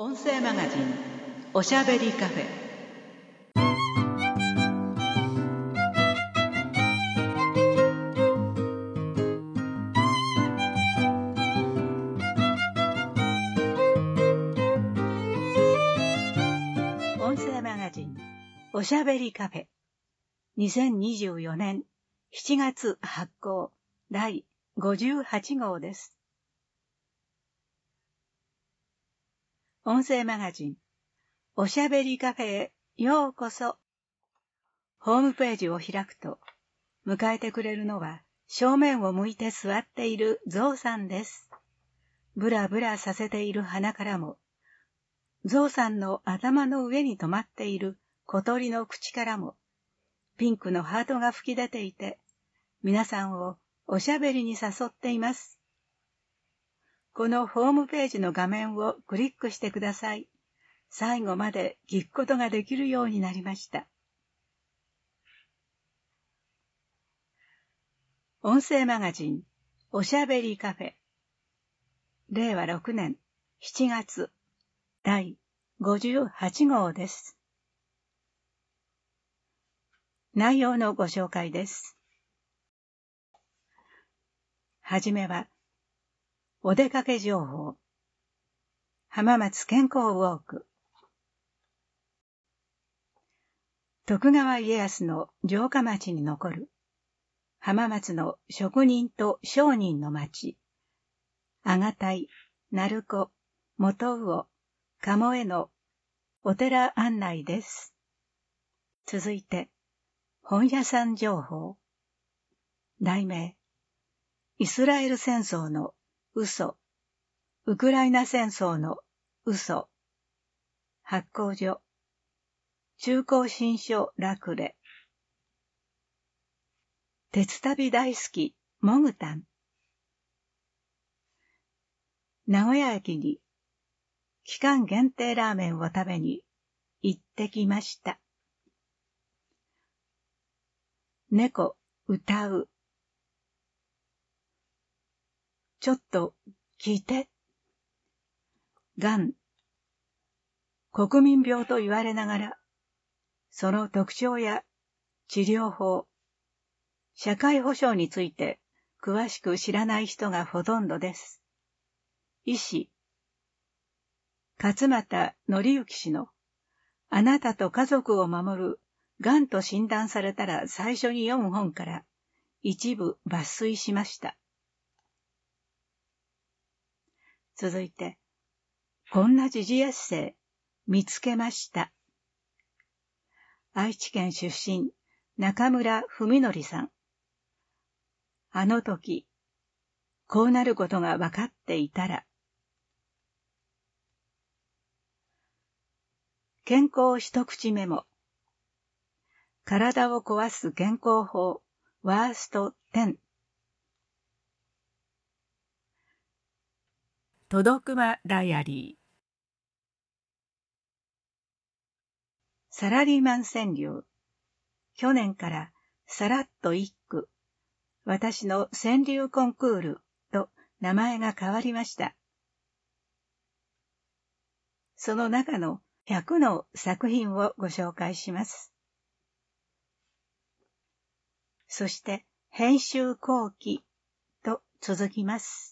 音声マガジンおしゃべりカフェ。音声マガジンおしゃべりカフェ、2024年7月発行第58号です。音声マガジンおしゃべりカフェへようこそ。ホームページを開くと、迎えてくれるのは正面を向いて座っているゾウさんです。ブラブラさせている鼻からも、ゾウさんの頭の上に止まっている小鳥の口からも、ピンクのハートが吹き出ていて、皆さんをおしゃべりに誘っています。このホームページの画面をクリックしてください。最後まで聞くことができるようになりました。音声マガジンおしゃべりカフェ、令和6年7月第58号です。内容のご紹介です。はじめは、お出かけ情報、浜松健康ウォーク、徳川家康の城下町に残る浜松の職人と商人の町、阿賀台、鳴子、元魚、鴨へのお寺案内です。続いて、本屋さん情報。題名、イスラエル戦争の嘘、ウクライナ戦争の嘘。発行所、中高新書ラクレ。鉄旅大好き、モグタン。名古屋駅に期間限定ラーメンを食べに行ってきました。猫歌う。ちょっと聞いて。がん、国民病と言われながら、その特徴や治療法、社会保障について詳しく知らない人がほとんどです。医師、勝俣則之氏のあなたと家族を守るがんと診断されたら最初に読む本から一部抜粋しました。続いて、こんな時事エッセイ見つけました。愛知県出身、中村文則さん。あの時、こうなることが分かっていたら。健康一口メモ。体を壊す健康法ワースト10。届くまダイアリー。サラリーマン川柳。去年からさらっと一句、私の川柳コンクールと名前が変わりました。その中の100の作品をご紹介します。そして編集後期と続きます。